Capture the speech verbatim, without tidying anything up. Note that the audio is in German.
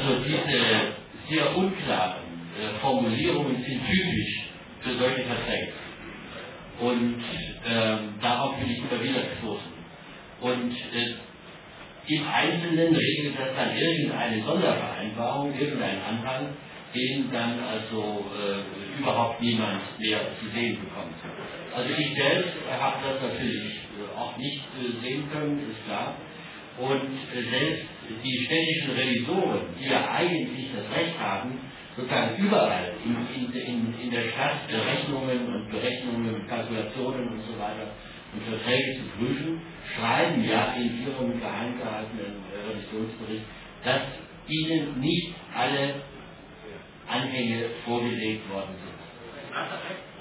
Also diese sehr unklaren äh, Formulierungen sind typisch für solche Verträge. Und ähm, darauf will ich immer wieder stoßen. Und äh, im Einzelnen regelt das dann irgendeine Sondervereinbarung, irgendein Anhang, den dann also äh, überhaupt niemand mehr zu sehen bekommt. Also ich selbst habe das natürlich äh, auch nicht äh, sehen können, ist klar. Und äh, selbst die städtischen Revisoren, die ja eigentlich das Recht haben, sozusagen überall in, in, in, in der Stadt Rechnungen und Berechnungen, Kalkulationen und so weiter und Verträge zu prüfen, schreiben ja in ihrem geheim gehaltenen äh, Revisionsbericht, dass ihnen nicht alle Anhänge vorgelegt worden sind.